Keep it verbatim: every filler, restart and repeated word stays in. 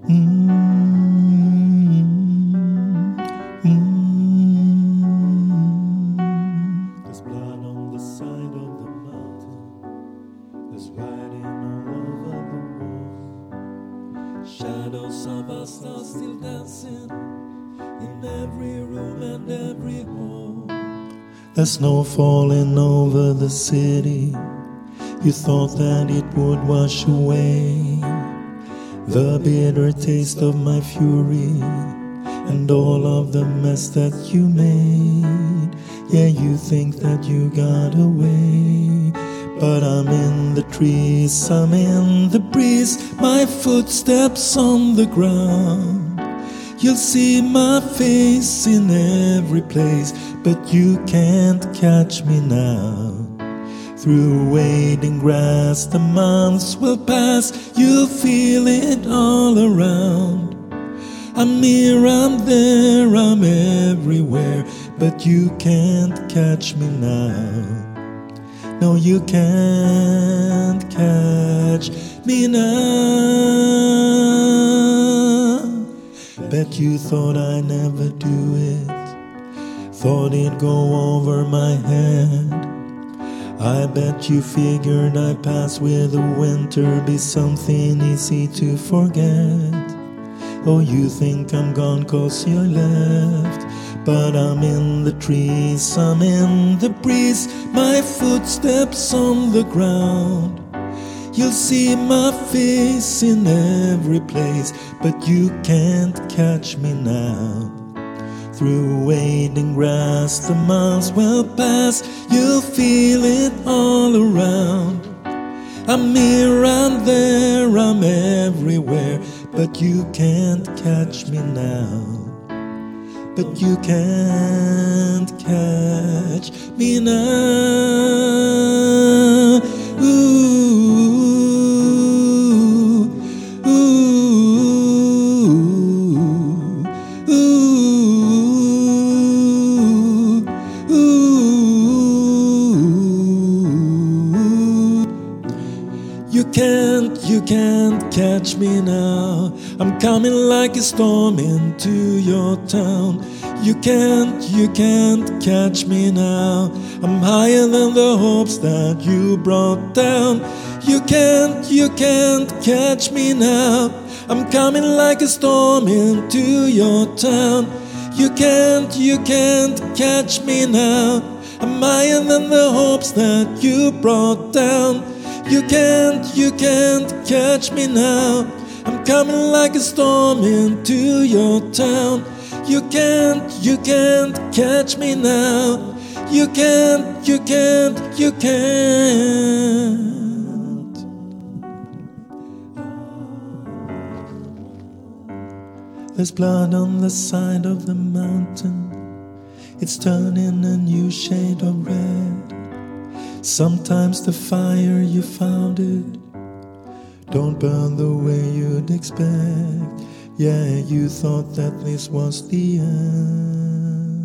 Mm, mm. There's blood on the side of the mountain. There's writing all over the wall. Shadows of us are still dancing in every room and every hall. There's snow falling over the city. You thought that it would wash away the bitter taste of my fury and all of the mess that you made. Yeah, you think that you got away, but I'm in the trees, I'm in the breeze, my footsteps on the ground. You'll see my face in every place, but you can't catch me now. Through waiting grass, the months will pass, you'll feel it all around. I'm here, I'm there, I'm everywhere, but you can't catch me now. No, you can't catch me now. Bet you thought I'd never do it, thought it'd go over my head. I bet you figured I'd pass with the winter, be something easy to forget. Oh, you think I'm gone cause you're left, but I'm in the trees, I'm in the breeze, my footsteps on the ground. You'll see my face in every place, but you can't catch me now. Through waiting grass, the months will pass, you'll feel it all around. I'm here, I'm there, I'm everywhere, but you can't catch me now. But you can't catch me now. Ooh. You can't, you can't catch me now. I'm coming like a storm into your town. You can't, you can't catch me now. I'm higher than the hopes that you brought down. You can't, you can't catch me now. I'm coming like a storm into your town. You can't, you can't catch me now. I'm higher than the hopes that you brought down. You can't, you can't catch me now. I'm coming like a storm into your town. You can't, you can't catch me now. You can't, you can't, you can't. There's blood on the side of the mountain. It's turning a new shade of red. Sometimes the fire you founded don't burn the way you'd expect. Yeah, you thought that this was the end.